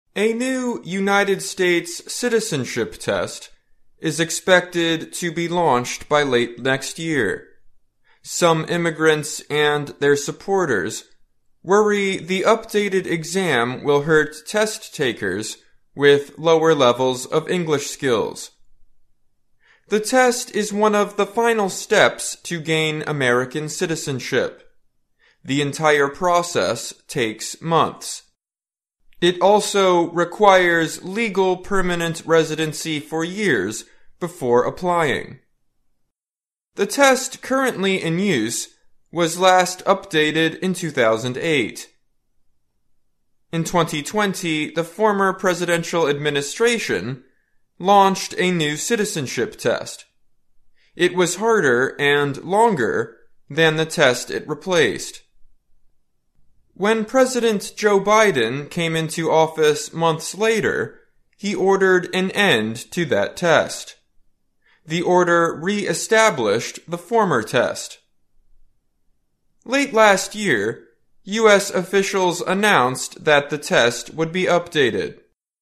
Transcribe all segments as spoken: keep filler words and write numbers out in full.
A new United States citizenship test is expected to be launched by late next year. Some immigrants and their supporters worry the updated exam will hurt test takers with lower levels of English skills. The test is one of the final steps to gain American citizenship. The entire process takes months. It also requires legal permanent residency for years before applying. The test currently in use was last updated in two thousand eight. In twenty twenty, the former presidential administration launched a new citizenship test. It was harder and longer than the test it replaced. When President Joe Biden came into office months later, he ordered an end to that test. The order re-established the former test. Late last year, U S officials announced that the test would be updated.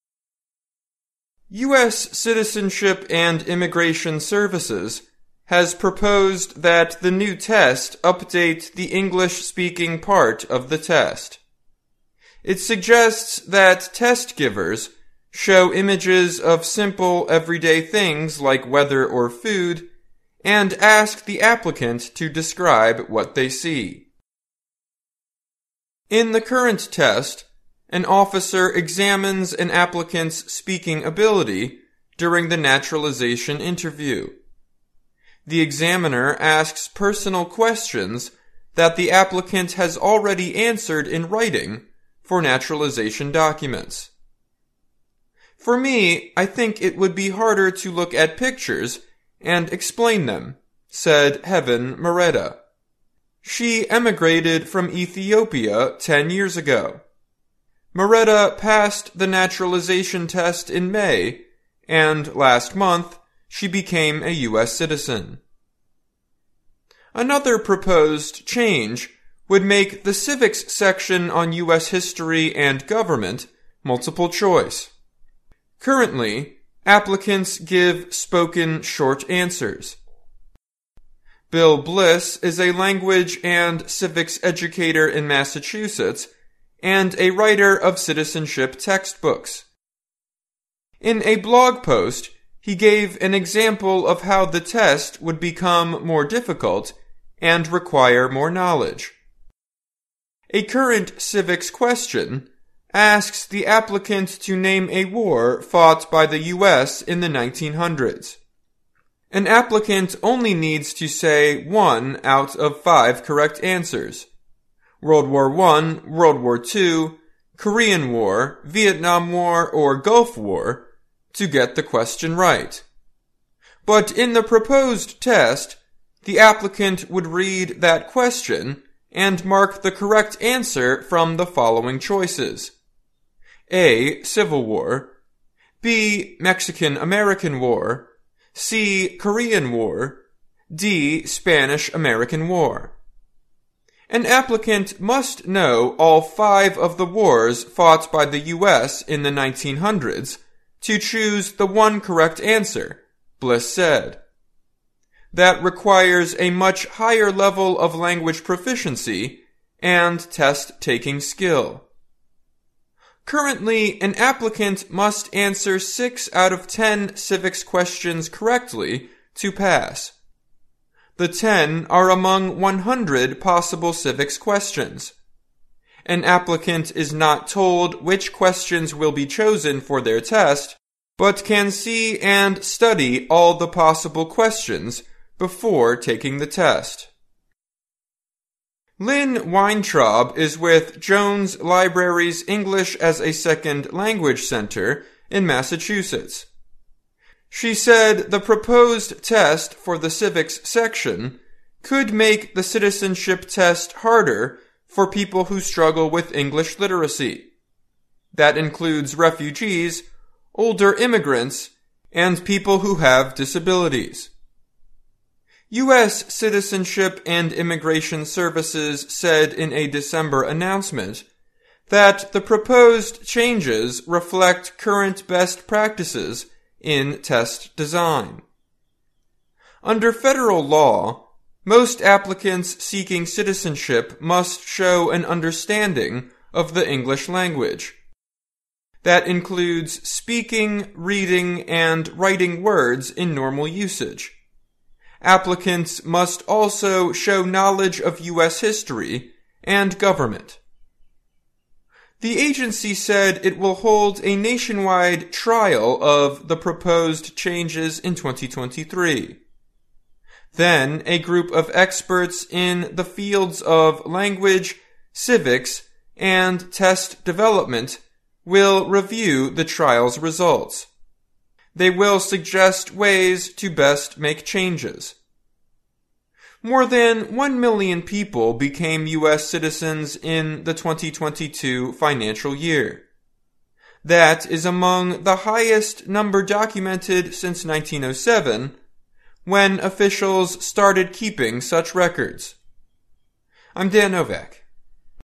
U S Citizenship and Immigration Services has proposed that the new test update the English-speaking part of the test. It suggests that test givers show images of simple everyday things like weather or food and ask the applicant to describe what they see. In the current test, an officer examines an applicant's speaking ability during the naturalization interview. The examiner asks personal questions that the applicant has already answered in writing for naturalization documents. For me, I think it would be harder to look at pictures and explain them, said Heaven Moretta. She emigrated from Ethiopia ten years ago. Moretta passed the naturalization test in May, and last month she became a U S citizen. Another proposed change would make the civics section on U S history and government multiple choice. Currently, applicants give spoken short answers. Bill Bliss is a language and civics educator in Massachusetts and a writer of citizenship textbooks. In a blog post, he gave an example of how the test would become more difficult and require more knowledge. A current civics question asks the applicant to name a war fought by the U S in the nineteen hundreds. An applicant only needs to say one out of five correct answers: World War One, World War Two, Korean War, Vietnam War, or Gulf War to get the question right. But in the proposed test, the applicant would read that question and mark the correct answer from the following choices: A. Civil War, B. Mexican-American War, C. Korean War, D. Spanish-American War. An applicant must know all five of the wars fought by the U S in the nineteen hundreds to choose the one correct answer, Bliss said. That requires a much higher level of language proficiency and test-taking skill. Currently, an applicant must answer six out of ten civics questions correctly to pass. The ten are among one hundred possible civics questions. An applicant is not told which questions will be chosen for their test, but can see and study all the possible questions before taking the test. Lynn Weintraub is with Jones Library's English as a Second Language Center in Massachusetts. She said the proposed test for the civics section could make the citizenship test harder for people who struggle with English literacy. That includes refugees, older immigrants, and people who have disabilities. U S Citizenship and Immigration Services said in a December announcement that the proposed changes reflect current best practices in test design. Under federal law, most applicants seeking citizenship must show an understanding of the English language. That includes speaking, reading, and writing words in normal usage. Applicants must also show knowledge of U S history and government. The agency said it will hold a nationwide trial of the proposed changes in twenty twenty-three. Then, a group of experts in the fields of language, civics, and test development will review the trial's results. They will suggest ways to best make changes. More than one million people became U S citizens in the twenty twenty-two financial year. That is among the highest number documented since nineteen oh seven, when officials started keeping such records. I'm Dan Novak.